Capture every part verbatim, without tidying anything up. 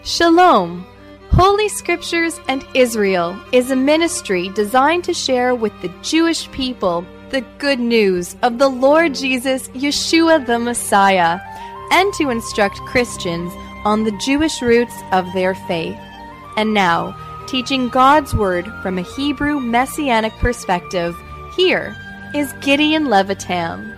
Shalom! Holy Scriptures and Israel is a ministry designed to share with the Jewish people the good news of the Lord Jesus, Yeshua the Messiah, and to instruct Christians on the Jewish roots of their faith. And now, teaching God's Word from a Hebrew Messianic perspective, here is Gideon Levitam.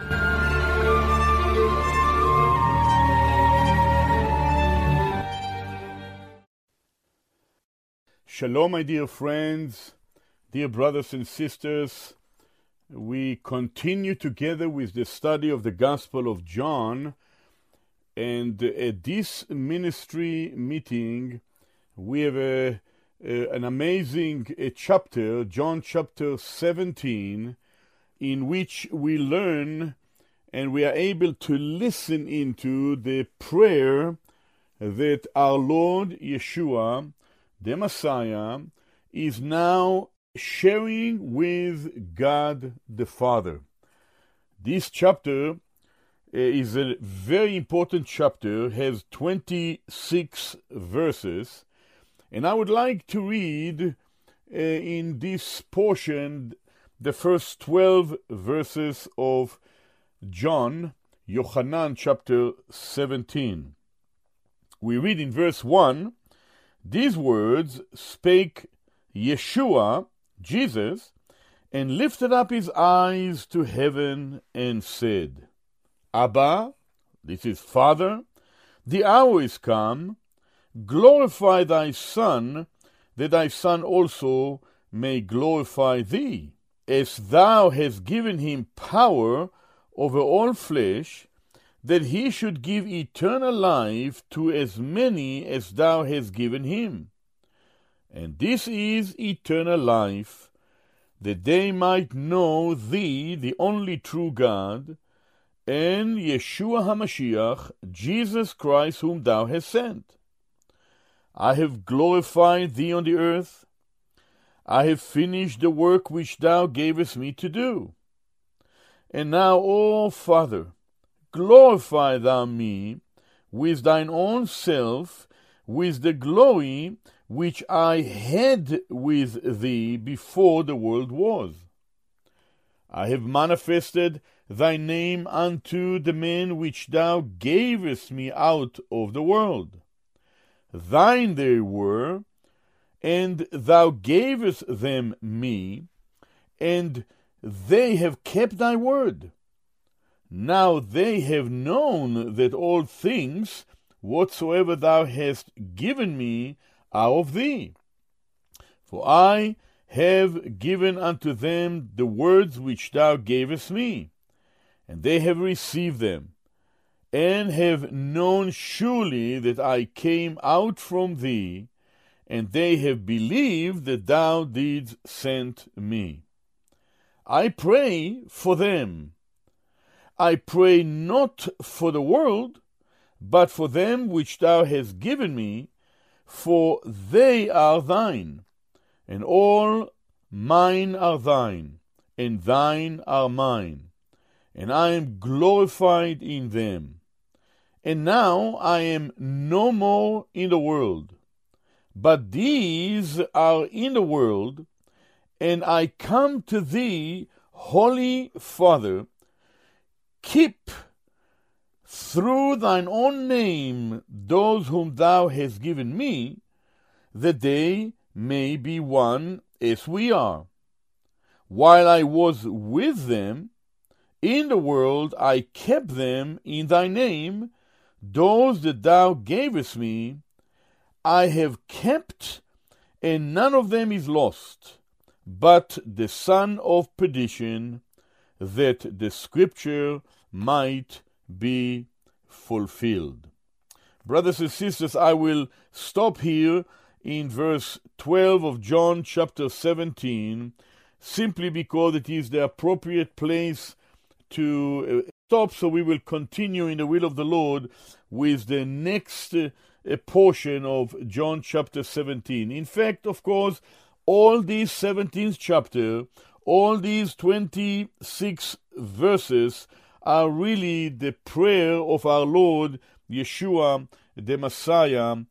Shalom, my dear friends, dear brothers and sisters. We continue together with the study of the Gospel of John, and at this ministry meeting, we have a, a, an amazing a chapter, John chapter seventeen, in which we learn and we are able to listen into the prayer that our Lord Yeshua, the Messiah, is now sharing with God the Father. This chapter is a very important chapter, has twenty-six verses, and I would like to read uh, in this portion the first twelve verses of John, Yochanan chapter seventeen. We read in verse one, "These words spake Yeshua, Jesus, and lifted up his eyes to heaven and said, Abba," this is Father, "the hour is come, glorify thy Son, that thy Son also may glorify thee, as thou hast given him power over all flesh, that he should give eternal life to as many as thou hast given him. And this is eternal life, that they might know thee, the only true God, and Yeshua HaMashiach, Jesus Christ, whom thou hast sent. I have glorified thee on the earth. I have finished the work which thou gavest me to do. And now, O Father, glorify thou me with thine own self, with the glory which I had with thee before the world was. I have manifested thy name unto the men which thou gavest me out of the world. Thine they were, and thou gavest them me, and they have kept thy word. Now they have known that all things whatsoever thou hast given me are of thee. For I have given unto them the words which thou gavest me, and they have received them, and have known surely that I came out from thee, and they have believed that thou didst send me. I pray for them. I pray not for the world, but for them which thou hast given me, for they are thine, and all mine are thine, and thine are mine, and I am glorified in them. And now I am no more in the world, but these are in the world, and I come to thee, Holy Father. Keep through thine own name those whom thou hast given me, that they may be one as we are. While I was with them in the world, I kept them in thy name, those that thou gavest me, I have kept, and none of them is lost, but the son of perdition, that the scripture might be fulfilled. Brothers and sisters, I will stop here in verse twelve of John chapter seventeen, simply because it is the appropriate place to stop, so we will continue in the will of the Lord with the next uh, portion of John chapter seventeen. In fact, of course, all these seventeenth chapter, all these twenty-six verses are really the prayer of our Lord Yeshua, the Messiah,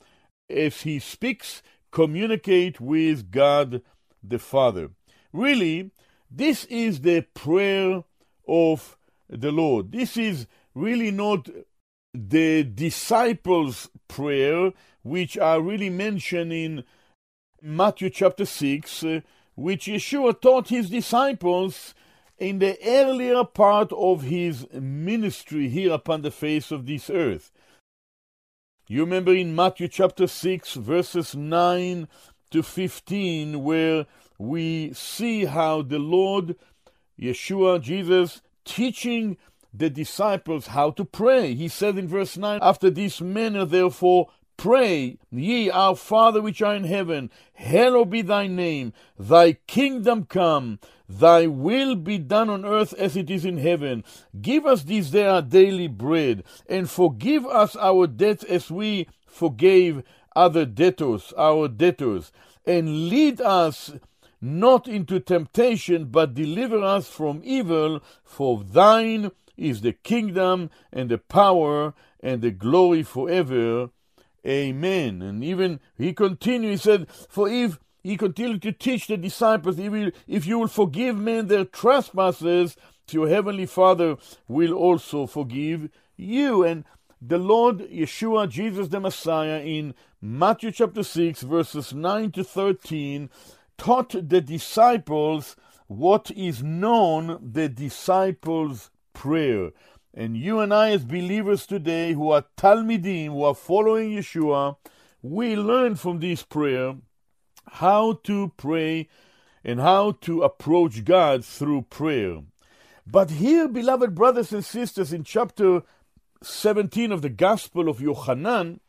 as he speaks, communicate with God the Father. Really, this is the prayer of the Lord. This is really not the disciples' prayer, which are really mentioned in Matthew chapter six, uh, which Yeshua taught his disciples in the earlier part of his ministry here upon the face of this earth. You remember in Matthew chapter six, verses nine to fifteen, where we see how the Lord, Yeshua, Jesus, teaching the disciples how to pray. He said in verse nine, "After this manner, therefore, pray ye, our Father which art in heaven, hallowed be thy name, thy kingdom come, thy will be done on earth as it is in heaven. Give us this day our daily bread, and forgive us our debts as we forgave other debtors, our debtors. And lead us not into temptation, but deliver us from evil, for thine is the kingdom and the power and the glory forever. Amen." And even he continued, he said, "For if," he continued to teach the disciples, if you, if you will forgive men their trespasses, your heavenly Father will also forgive you. And the Lord Yeshua, Jesus the Messiah, in Matthew chapter six, verses nine to thirteen, taught the disciples what is known the disciples' prayer. And you and I, as believers today, who are Talmidim, who are following Yeshua, we learn from this prayer how to pray and how to approach God through prayer. But here, beloved brothers and sisters, in chapter seventeen of the Gospel of Yochanan,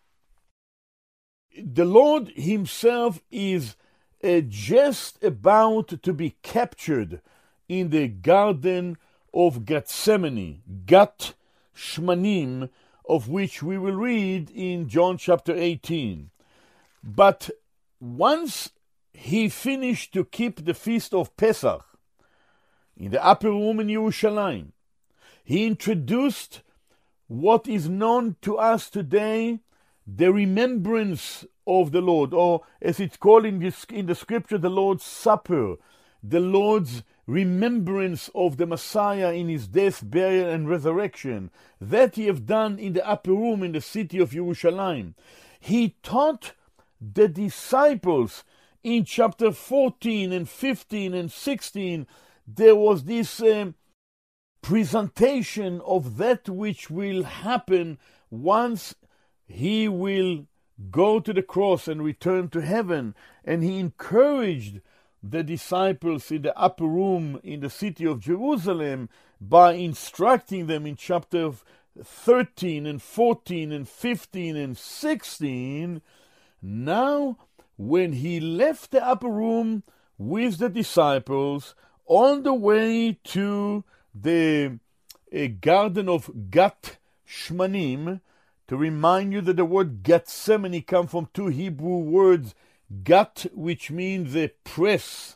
the Lord himself is uh, just about to be captured in the Garden of Gethsemane, Gat Shmanim, of which we will read in John chapter eighteen. But once he finished to keep the feast of Pesach in the upper room in Yerushalayim, he introduced what is known to us today, the remembrance of the Lord, or as it's called in, this, in the scripture, the Lord's Supper, the Lord's remembrance of the Messiah in his death, burial, and resurrection. That he have done in the upper room in the city of Yerushalayim. He taught the disciples in chapter fourteen and fifteen and sixteen, there was this um, presentation of that which will happen once he will go to the cross and return to heaven. And he encouraged the disciples in the upper room in the city of Jerusalem by instructing them in chapter thirteen and fourteen and fifteen and sixteen. Now, when he left the upper room with the disciples on the way to the uh, Garden of Gat Shmanim, to remind you that the word Gethsemane comes from two Hebrew words, Gat, which means a press,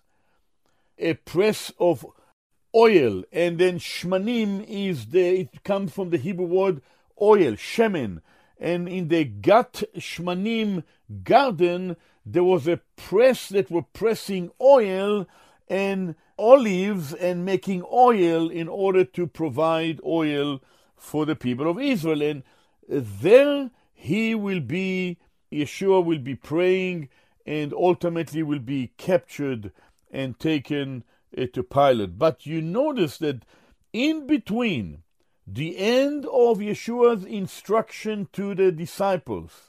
a press of oil, and then Shmanim is the, it comes from the Hebrew word oil, shemen. And in the Gat Shmanim garden, there was a press that were pressing oil and olives and making oil in order to provide oil for the people of Israel. And there he will be, Yeshua will be praying, and ultimately will be captured and taken uh, to Pilate. But you notice that in between the end of Yeshua's instruction to the disciples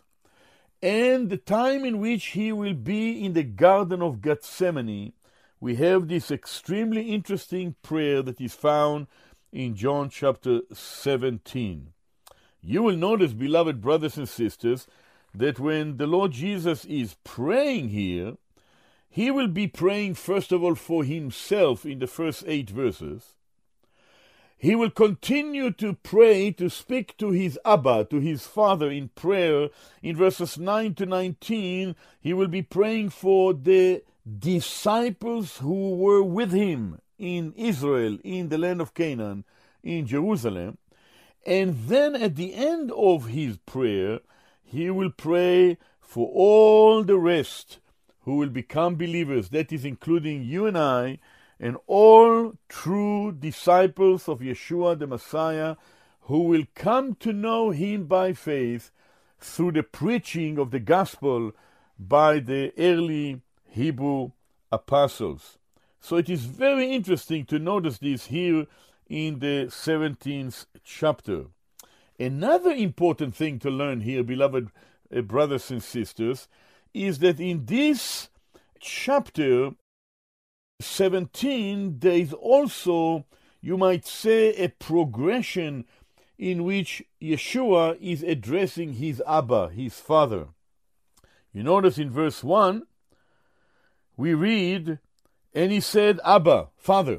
and the time in which he will be in the Garden of Gethsemane, we have this extremely interesting prayer that is found in John chapter seventeen. You will notice, beloved brothers and sisters, that when the Lord Jesus is praying here, he will be praying first of all for himself in the first eight verses. He will continue to pray, to speak to his Abba, to his Father in prayer. In verses nine to nineteen, he will be praying for the disciples who were with him in Israel, in the land of Canaan, in Jerusalem. And then at the end of his prayer, he will pray for all the rest who will become believers, that is including you and I, and all true disciples of Yeshua the Messiah, who will come to know him by faith through the preaching of the gospel by the early Hebrew apostles. So it is very interesting to notice this here in the seventeenth chapter. Another important thing to learn here, beloved uh, brothers and sisters, is that in this chapter seventeen, there is also, you might say, a progression in which Yeshua is addressing his Abba, his father. You notice in verse one, we read, and he said, Abba, Father.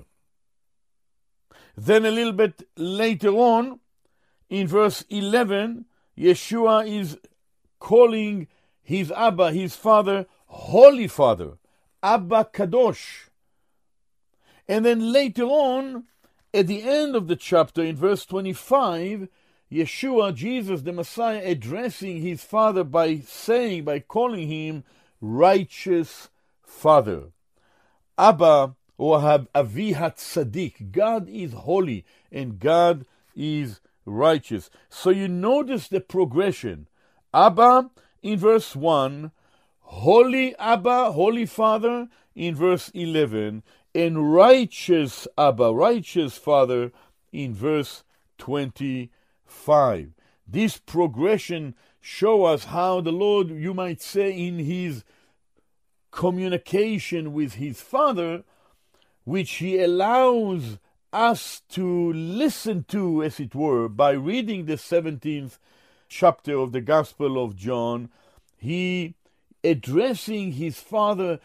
Then a little bit later on, in verse eleven, Yeshua is calling his Abba, his father, Holy Father, Abba Kadosh. And then later on, at the end of the chapter, in verse twenty-five, Yeshua, Jesus, the Messiah, addressing his father by saying, by calling him righteous Father. Abba, or Avi HaTzadik, God is holy and God is righteous. So you notice the progression. Abba in verse one, Holy Abba, Holy Father in verse eleven, and righteous Abba, righteous Father in verse twenty-five. This progression shows us how the Lord, you might say, in his communication with his Father, which he allows us to listen to, as it were, by reading the seventeenth chapter of the Gospel of John, he addressing his Father.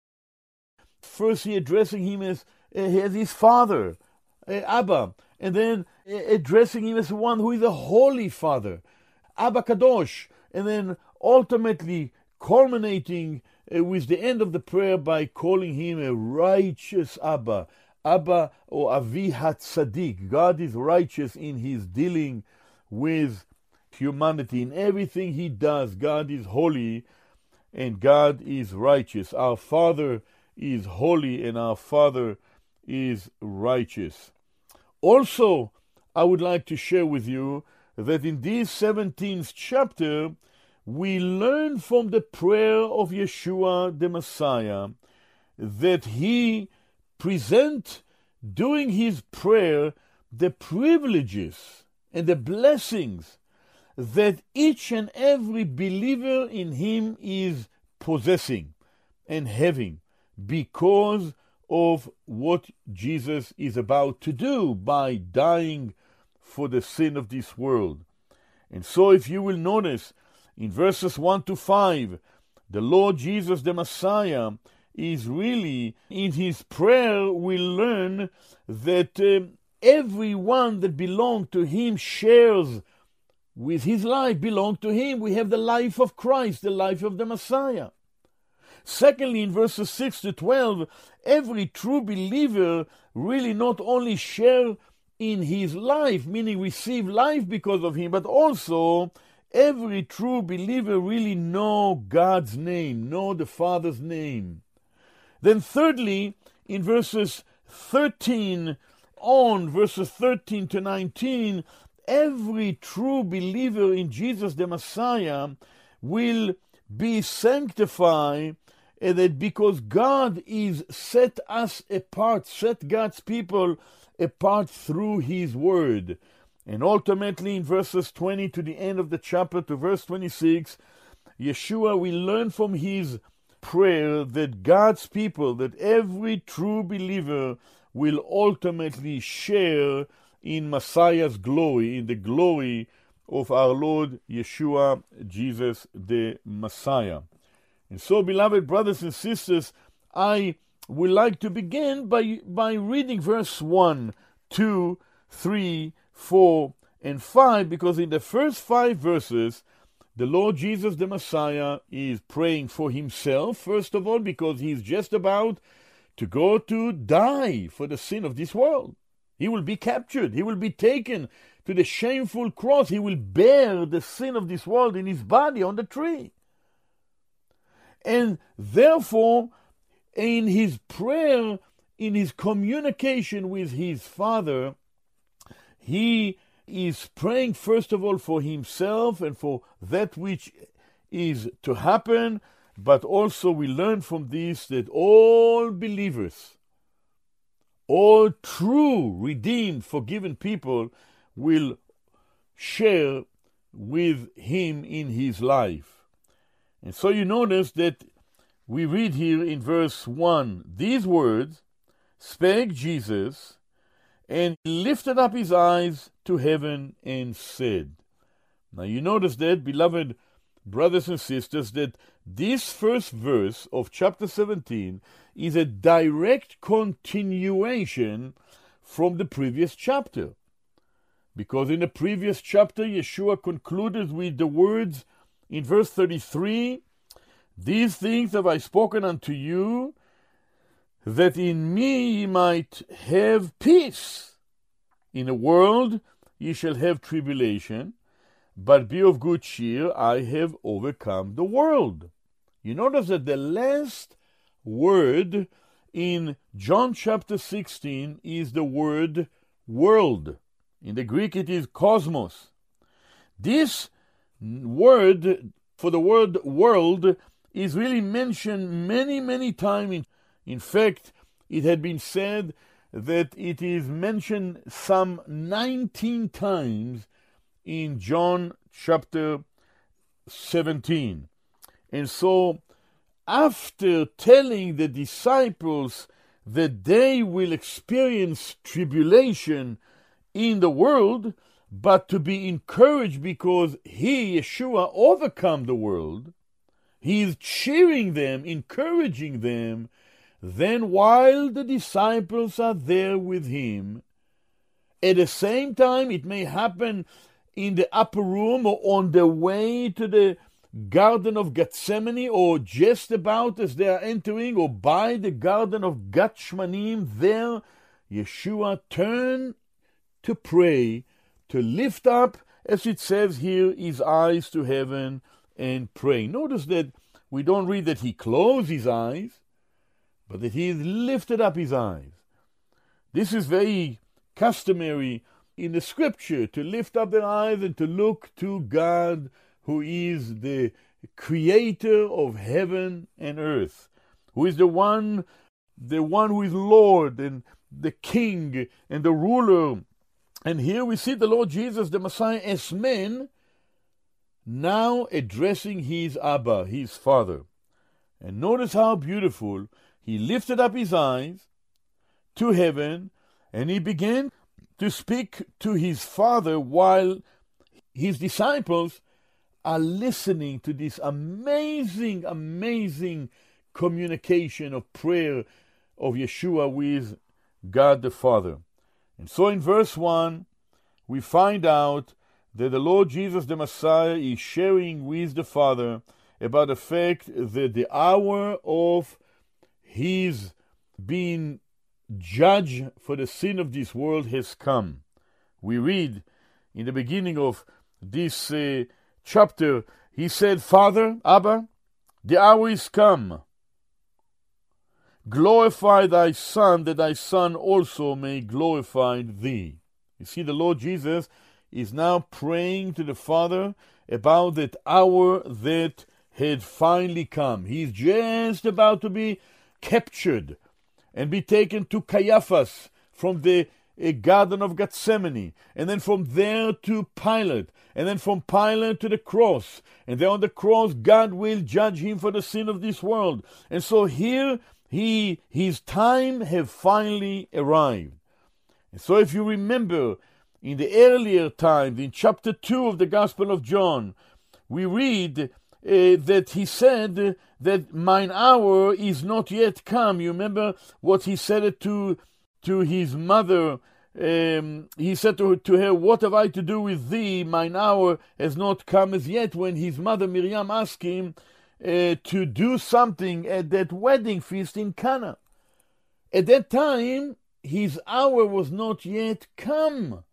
First, he addressing him as, as his Father, Abba, and then addressing him as one who is a holy Father, Abba Kadosh, and then ultimately culminating uh, with the end of the prayer by calling him a righteous Abba, Abba or Avi HaTzadik. God is righteous in his dealing with humanity. In everything he does, God is holy and God is righteous. Our Father is holy and our Father is righteous. Also, I would like to share with you that in this seventeenth chapter, we learn from the prayer of Yeshua the Messiah that he present during his prayer the privileges and the blessings that each and every believer in him is possessing and having because of what Jesus is about to do by dying for the sin of this world. And so if you will notice, in verses one to five, the Lord Jesus the Messiah is really, in his prayer, we learn that uh, everyone that belongs to him shares with his life, belong to him. We have the life of Christ, the life of the Messiah. Secondly, in verses six to twelve, every true believer really not only share in his life, meaning receive life because of him, but also every true believer really know God's name, know the Father's name. Then thirdly, in verses thirteen on, verses thirteen to nineteen, every true believer in Jesus the Messiah will be sanctified, and that because God is set us apart, set God's people apart through his word. And ultimately in verses twenty to the end of the chapter to verse twenty-six, Yeshua will learn from his prayer that God's people, that every true believer will ultimately share in Messiah's glory, in the glory of our Lord Yeshua, Jesus the Messiah. And so, beloved brothers and sisters, I would like to begin by, by reading verse one, two, three, four, and five, because in the first five verses, the Lord Jesus the Messiah is praying for himself, first of all, because he's just about to go to die for the sin of this world. He will be captured. He will be taken to the shameful cross. He will bear the sin of this world in his body on the tree. And therefore, in his prayer, in his communication with his Father, he is praying first of all for himself and for that which is to happen, but also we learn from this that all believers, all true, redeemed, forgiven people will share with him in his life. And so you notice that we read here in verse one, these words spake Jesus, and lifted up his eyes to heaven and said. Now you notice that, beloved brothers and sisters, that this first verse of chapter seventeen is a direct continuation from the previous chapter. Because in the previous chapter, Yeshua concluded with the words in verse thirty-three, these things have I spoken unto you, that in me ye might have peace. In the world ye shall have tribulation, but be of good cheer, I have overcome the world. You notice that the last word in John chapter sixteen is the word world. In the Greek it is cosmos. This word, for the word world, is really mentioned many, many times. In, in fact, it had been said that it is mentioned some nineteen times in John chapter seventeen. And so, after telling the disciples that they will experience tribulation in the world, but to be encouraged because he, Yeshua, overcome the world, he is cheering them, encouraging them. Then while the disciples are there with him, at the same time, it may happen in the upper room or on the way to the Garden of Gethsemane, or just about as they are entering, or by the Garden of Gethshmanim, there Yeshua turned to pray, to lift up, as it says here, his eyes to heaven and pray. Notice that we don't read that he closed his eyes, but that he lifted up his eyes. This is very customary in the scripture, to lift up their eyes and to look to God, who is the creator of heaven and earth, who is the one, the one who is Lord and the King and the ruler. And here we see the Lord Jesus, the Messiah, as man, now addressing his Abba, his Father. And notice how beautiful. He lifted up his eyes to heaven, and he began to speak to his Father while his disciples are listening to this amazing, amazing communication of prayer of Yeshua with God the Father. And so in verse one, we find out that the Lord Jesus the Messiah is sharing with the Father about the fact that the hour of his being judged for the sin of this world has come. We read in the beginning of this uh, chapter, he said, Father, Abba, the hour is come. Glorify thy Son, that thy Son also may glorify thee. You see, the Lord Jesus is now praying to the Father about that hour that had finally come. He is just about to be captured and be taken to Caiaphas from the uh, Garden of Gethsemane, and then from there to Pilate, and then from Pilate to the cross. And there on the cross, God will judge him for the sin of this world. And so here, He, his time have finally arrived. And so if you remember, in the earlier times, in chapter two of the Gospel of John, we read uh, that he said that mine hour is not yet come. You remember what he said to, to his mother. Um, he said to, to her, what have I to do with thee? Mine hour has not come as yet. When his mother Miriam asked him, Uh, to do something at that wedding feast in Cana. At that time, his hour was not yet come.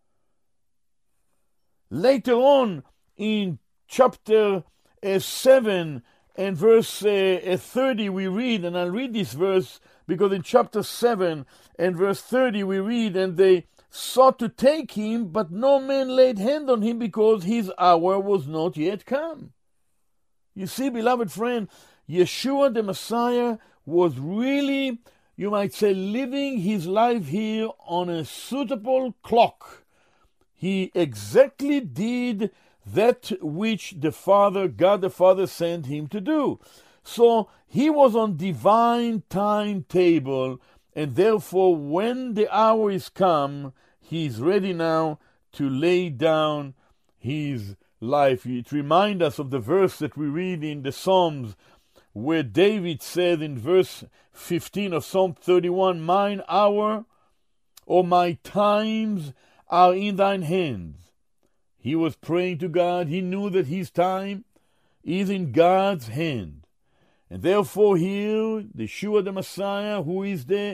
Later on, in chapter uh, seven And verse uh, thirty we read, and I'll read this verse because in chapter seven and verse thirty we read, and they sought to take him, but no man laid hand on him because his hour was not yet come. You see, beloved friend, Yeshua the Messiah was really, you might say, living his life here on a suitable clock. He exactly did that which the Father, God the Father, sent him to do. So he was on divine timetable, and therefore when the hour is come, he is ready now to lay down his life. It reminds us of the verse that we read in the Psalms, where David said in verse fifteen of Psalm thirty-one, "Mine hour or my times are in thine hands." He was praying to God. He knew that his time is in God's hand. And therefore here, Yeshua the Messiah, who is the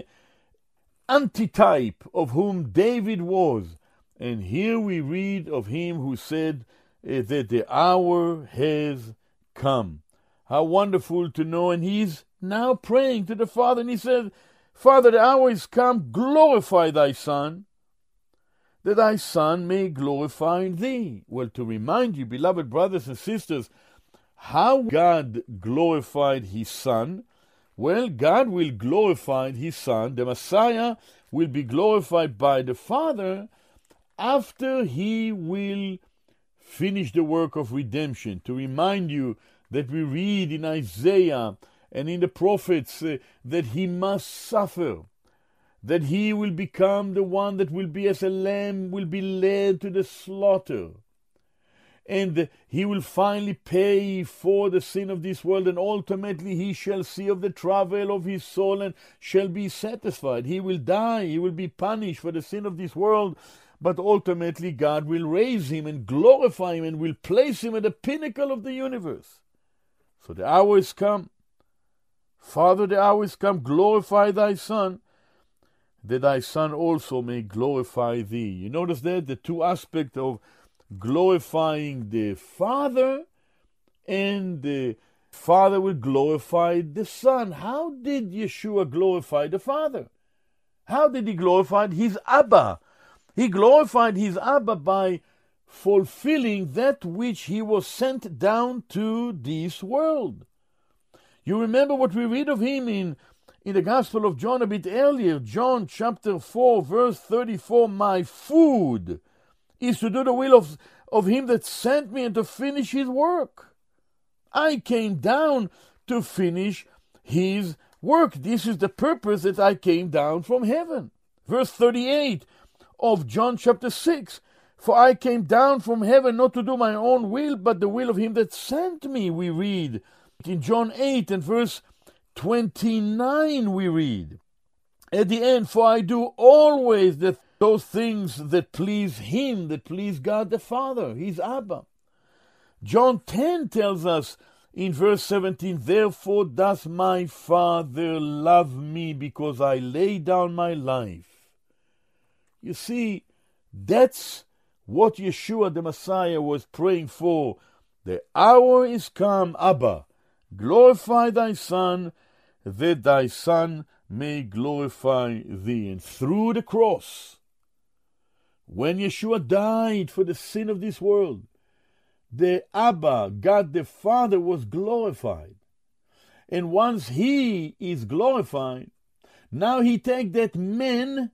antitype of whom David was. And here we read of him who said uh, that the hour has come. How wonderful to know. And he's now praying to the Father. And he said, "Father, the hour is come. Glorify thy Son, that thy Son may glorify thee." Well, to remind you, beloved brothers and sisters, how God glorified his Son. Well, God will glorify his Son. The Messiah will be glorified by the Father after he will finish the work of redemption. To remind you that we read in Isaiah and in the prophets uh, that he must suffer, that he will become the one that will be as a lamb, will be led to the slaughter. And he will finally pay for the sin of this world, and ultimately he shall see of the travail of his soul and shall be satisfied. He will die, he will be punished for the sin of this world, but ultimately God will raise him and glorify him and will place him at the pinnacle of the universe. So the hour is come. Father, the hour is come. Glorify thy Son, that thy Son also may glorify thee. You notice that the two aspects of glorifying the Father, and the Father will glorify the Son. How did Yeshua glorify the Father? How did he glorify his Abba? He glorified his Abba by fulfilling that which he was sent down to this world. You remember what we read of him in, in the Gospel of John a bit earlier, John chapter four, verse thirty-four, "My food is to do the will of, of him that sent me and to finish his work." I came down to finish his work. This is the purpose that I came down from heaven. Verse thirty-eight of John chapter six, "For I came down from heaven not to do my own will, but the will of him that sent me," we read. In John eight and verse twenty-nine we read. At the end, "For I do always the those things that please him," that please God the Father, his Abba. John ten tells us in verse seventeen, "Therefore doth my Father love me, because I lay down my life." You see, that's what Yeshua the Messiah was praying for. The hour is come, Abba, glorify thy Son, that thy Son may glorify thee. And through the cross, when Yeshua died for the sin of this world, the Abba, God the Father, was glorified. And once he is glorified, now he takes that man,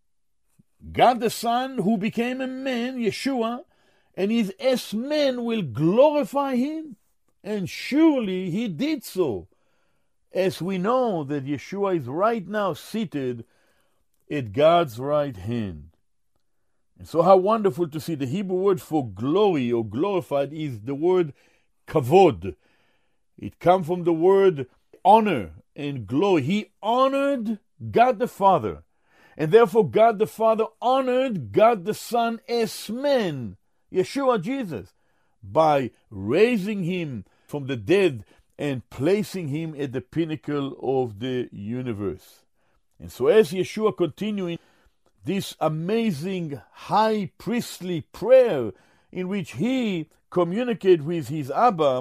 God the Son, who became a man, Yeshua, and his as man will glorify him. And surely he did so, as we know that Yeshua is right now seated at God's right hand. And so how wonderful to see the Hebrew word for glory or glorified is the word kavod. It comes from the word honor and glory. He honored God the Father, and therefore God the Father honored God the Son as man, Yeshua Jesus, by raising him from the dead and placing him at the pinnacle of the universe. And so as Yeshua continuing this amazing high priestly prayer in which he communicated with his Abba,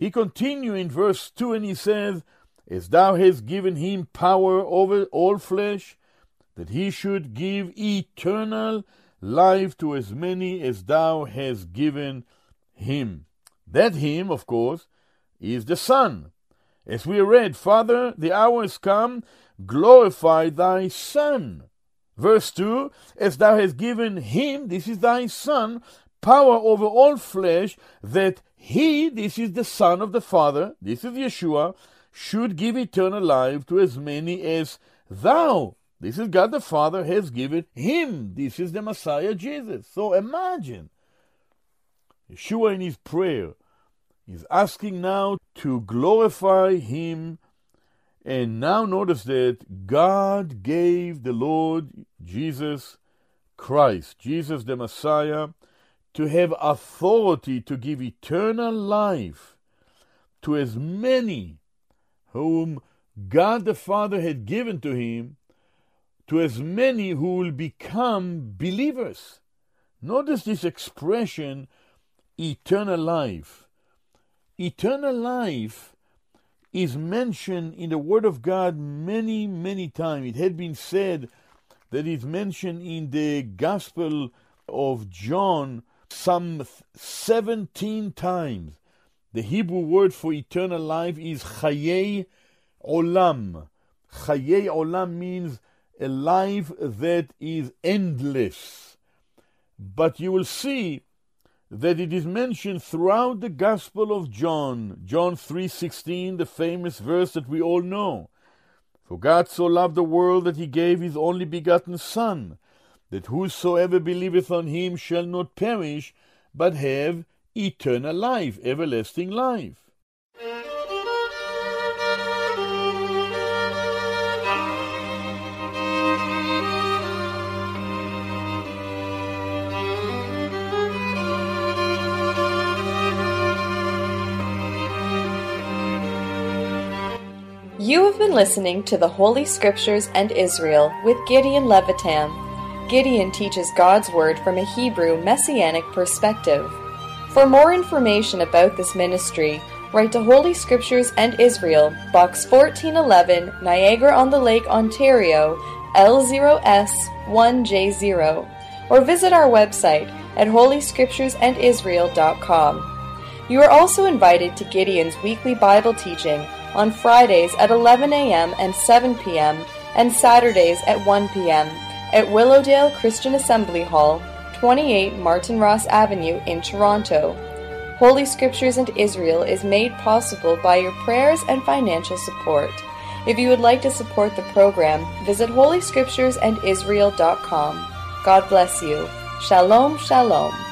He continues in verse two and he says, as thou hast given him power over all flesh, that he should give eternal life to as many as thou hast given him. That him, of course, is the Son. As we read, Father, the hour is come, glorify thy Son. Verse two, as thou hast given him, this is thy Son, power over all flesh, that he, this is the Son of the Father, this is Yeshua, should give eternal life to as many as thou, this is God the Father, has given him. This is the Messiah Jesus. So imagine, Yeshua in his prayer is asking now to glorify him. And now notice that God gave the Lord Jesus Christ, Jesus the Messiah, to have authority to give eternal life to as many whom God the Father had given to him, to as many who will become believers. Notice this expression, eternal life. Eternal life is mentioned in the Word of God many, many times. It had been said that it's mentioned in the Gospel of John some seventeen times. The Hebrew word for eternal life is Chayei Olam. Chayei Olam means a life that is endless. But you will see that it is mentioned throughout the Gospel of John. John three sixteen, the famous verse that we all know. For God so loved the world that he gave his only begotten Son, that whosoever believeth on him shall not perish, but have eternal life, everlasting life. You have been listening to the Holy Scriptures and Israel with Gideon Levitam. Gideon teaches God's Word from a Hebrew Messianic perspective. For more information about this ministry, write to Holy Scriptures and Israel, Box fourteen eleven, Niagara-on-the-Lake, Ontario, L zero S one J zero, or visit our website at holy scriptures and israel dot com. You are also invited to Gideon's weekly Bible teaching on Fridays at eleven a.m. and seven p.m. and Saturdays at one p.m. at Willowdale Christian Assembly Hall, twenty-eight Martin Ross Avenue in Toronto. Holy Scriptures and Israel is made possible by your prayers and financial support. If you would like to support the program, visit holy scriptures and israel dot com. God bless you. Shalom, shalom.